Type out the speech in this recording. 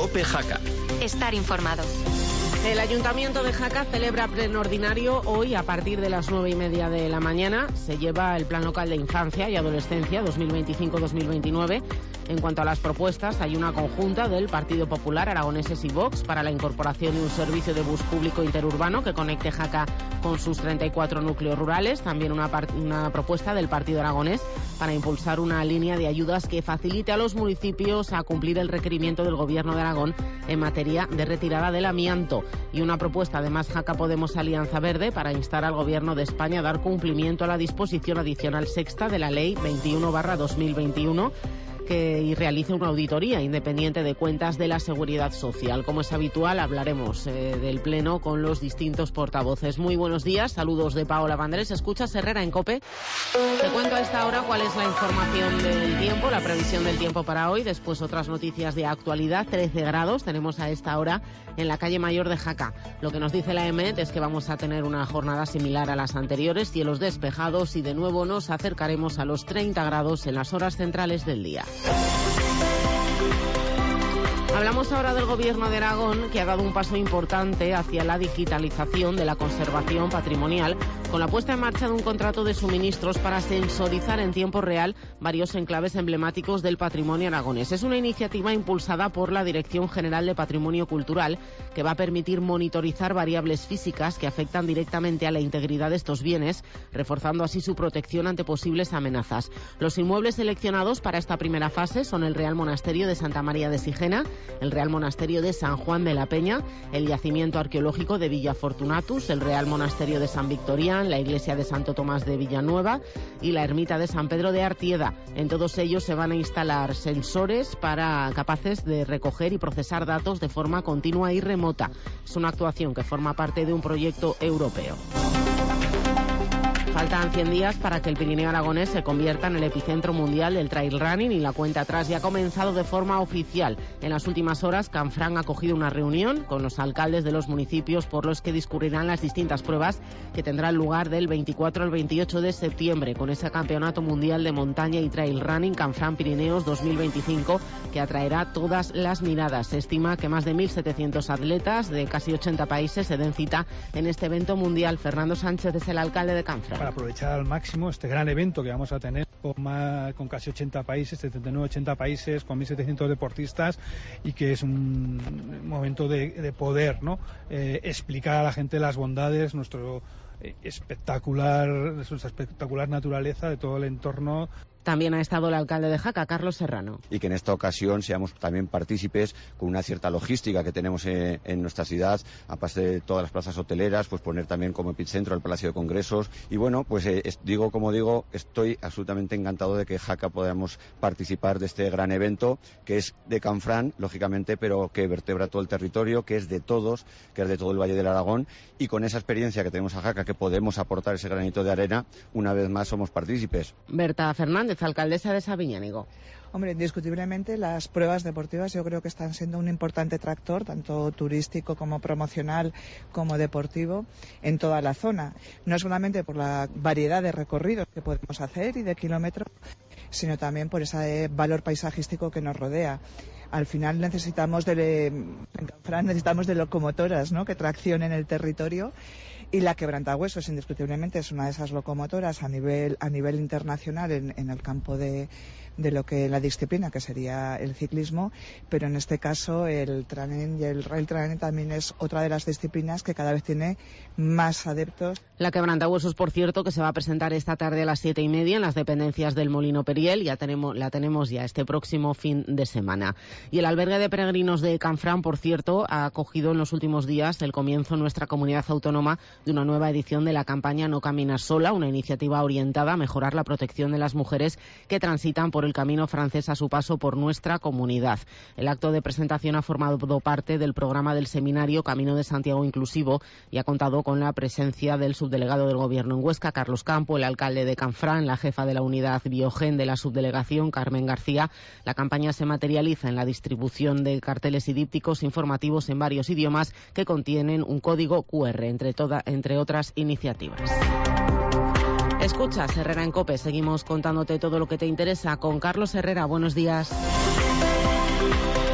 COPE Jaca. Estar informado. El Ayuntamiento de Jaca celebra pleno ordinario hoy a partir de las 9:30 de la mañana. Se lleva el Plan Local de Infancia y Adolescencia 2025-2029. En cuanto a las propuestas, hay una conjunta del Partido Popular, Aragoneses y Vox para la incorporación de un servicio de bus público interurbano que conecte Jaca con sus 34 núcleos rurales. También una propuesta del Partido Aragonés para impulsar una línea de ayudas que facilite a los municipios a cumplir el requerimiento del Gobierno de Aragón en materia de retirada del amianto. Y una propuesta además Jaca Podemos Alianza Verde para instar al Gobierno de España a dar cumplimiento a la disposición adicional sexta de la Ley 21/2021 y realice una auditoría independiente de cuentas de la Seguridad Social. Como es habitual, hablaremos del Pleno con los distintos portavoces. Muy buenos días, saludos de Paola Vandrés. Escuchas Herrera en COPE. Te cuento a esta hora cuál es la información del tiempo, la previsión del tiempo para hoy. Después otras noticias de actualidad. 13 grados tenemos a esta hora en la calle Mayor de Jaca. Lo que nos dice la EMET es que vamos a tener una jornada similar a las anteriores, cielos despejados y de nuevo nos acercaremos a los 30 grados en las horas centrales del día. Hablamos ahora del Gobierno de Aragón, que ha dado un paso importante hacia la digitalización de la conservación patrimonial con la puesta en marcha de un contrato de suministros para sensorizar en tiempo real varios enclaves emblemáticos del patrimonio aragonés. Es una iniciativa impulsada por la Dirección General de Patrimonio Cultural que va a permitir monitorizar variables físicas que afectan directamente a la integridad de estos bienes, reforzando así su protección ante posibles amenazas. Los inmuebles seleccionados para esta primera fase son el Real Monasterio de Santa María de Sigena, el Real Monasterio de San Juan de la Peña, el Yacimiento Arqueológico de Villa Fortunatus, el Real Monasterio de San Victorián, la Iglesia de Santo Tomás de Villanueva y la Ermita de San Pedro de Artieda. En todos ellos se van a instalar sensores capaces de recoger y procesar datos de forma continua y remota. Es una actuación que forma parte de un proyecto europeo. Faltan 100 días para que el Pirineo aragonés se convierta en el epicentro mundial del trail running y la cuenta atrás ya ha comenzado de forma oficial. En las últimas horas, Canfrán ha acogido una reunión con los alcaldes de los municipios por los que discurrirán las distintas pruebas que tendrán lugar del 24 al 28 de septiembre con ese campeonato mundial de montaña y trail running Canfrán Pirineos 2025 que atraerá todas las miradas. Se estima que más de 1.700 atletas de casi 80 países se den cita en este evento mundial. Fernando Sánchez es el alcalde de Canfrán. Para aprovechar al máximo este gran evento que vamos a tener con casi 80 países, 79-80 países, con 1.700 deportistas y que es un momento de poder, ¿no? Explicar a la gente las bondades, nuestra espectacular naturaleza de todo el entorno. También ha estado el alcalde de Jaca, Carlos Serrano. Y que en esta ocasión seamos también partícipes con una cierta logística que tenemos en nuestra ciudad, aparte de todas las plazas hoteleras, pues poner también como epicentro el Palacio de Congresos. Y bueno, pues estoy absolutamente encantado de que Jaca podamos participar de este gran evento, que es de Canfrán, lógicamente, pero que vertebra todo el territorio, que es de todos, que es de todo el Valle del Aragón. Y con esa experiencia que tenemos a Jaca, que podemos aportar ese granito de arena, una vez más somos partícipes. Berta Fernández, alcaldesa de Sabiñánigo. Hombre, indiscutiblemente las pruebas deportivas yo creo que están siendo un importante tractor, tanto turístico como promocional como deportivo, en toda la zona. No solamente por la variedad de recorridos que podemos hacer y de kilómetros, sino también por ese valor paisajístico que nos rodea. Al final necesitamos de locomotoras, ¿no?, que traccionen el territorio, y la Quebrantahuesos indiscutiblemente es una de esas locomotoras a nivel internacional en el campo de lo que la disciplina que sería el ciclismo, pero en este caso el training y el rail training también es otra de las disciplinas que cada vez tiene más adeptos. La Quebrantahuesos, por cierto, que se va a presentar esta tarde a las 7:30 en las dependencias del Molino Periel, la tenemos ya este próximo fin de semana. Y el albergue de peregrinos de Canfrán, por cierto, ha acogido en los últimos días el comienzo en nuestra comunidad autónoma de una nueva edición de la campaña No Caminas Sola, una iniciativa orientada a mejorar la protección de las mujeres que transitan por el camino francés a su paso por nuestra comunidad. El acto de presentación ha formado parte del programa del seminario Camino de Santiago Inclusivo y ha contado con la presencia del subdelegado del Gobierno en Huesca, Carlos Campo, el alcalde de Canfrán, la jefa de la unidad Biogen de la subdelegación, Carmen García. La campaña se materializa en la distribución de carteles y dípticos informativos en varios idiomas que contienen un código QR, entre otras iniciativas. Escuchas Herrera en COPE, seguimos contándote todo lo que te interesa con Carlos Herrera. Buenos días.